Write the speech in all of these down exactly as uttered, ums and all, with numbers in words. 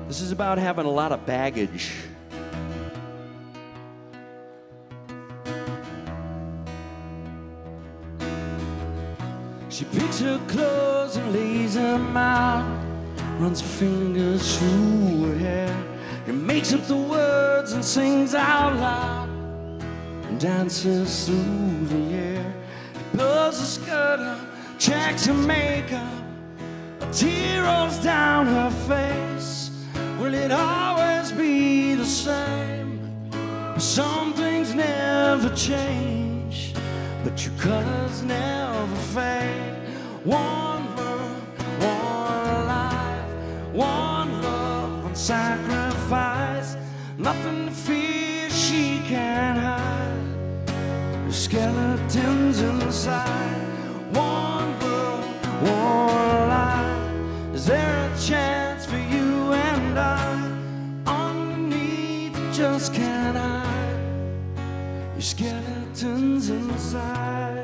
This is about having a lot of baggage. She picks her clothes and lays them out, runs her fingers through her hair, and makes up the words and sings out loud, and dances through the air. She pulls her skirt up, checks her makeup, a tear rolls down her face. Will it always be the same? Some things never change, but your colors never fade. One world, one life, one love, one sacrifice. Nothing to fear, she can't hide. The skeletons inside. One world, one life. Is there a chance for you and I? Underneath, you just can't hide. Your skeletons inside.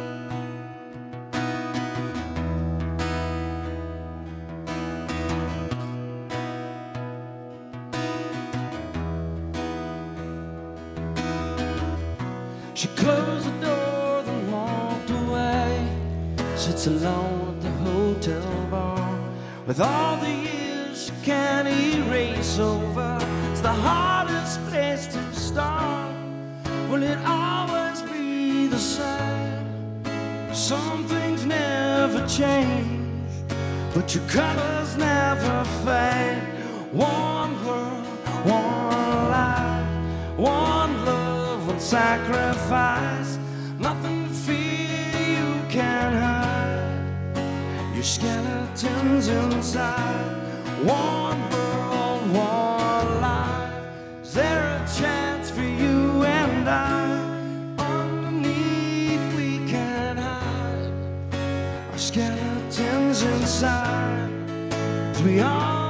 She closed the door, then walked away. Sits alone at the hotel bar, with all the years she can't erase over. It's the hardest place to start. Will it always be the same? Some things never change, but your colors never fade. One world, one life, one love, one sacrifice. Nothing to fear, you can't hide. Your skeletons inside. One world, one life. Is there a chance for you and I? Underneath, we can't hide. Our skeletons inside. As we all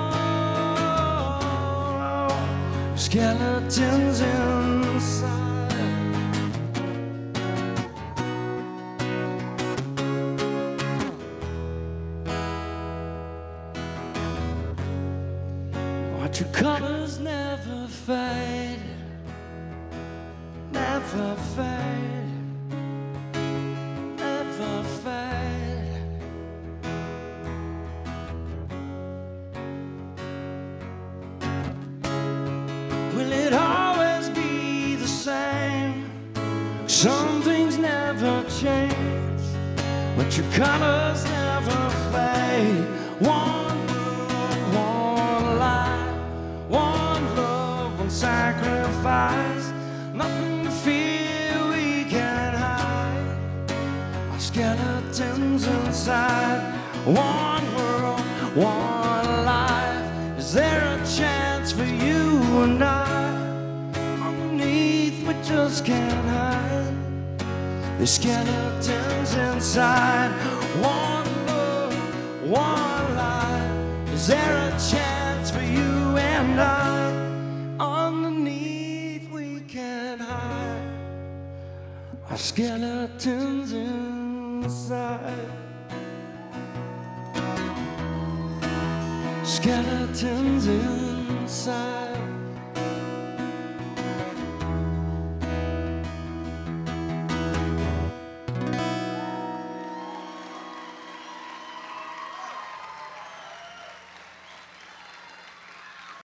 skeletons inside. But your colors never fade, never fade, never fade. Will it always be the same? Some things never change, but your colors never fade. One world, one life, one love, one sacrifice. Nothing to fear, we can't hide. Our skeletons inside. One world, one life. Is there a chance for you and I? Underneath, we just can't hide. The skeletons inside. One love, one life. Is there a chance for you and I? Underneath, we can't hide. Our skeletons inside. Skeletons inside.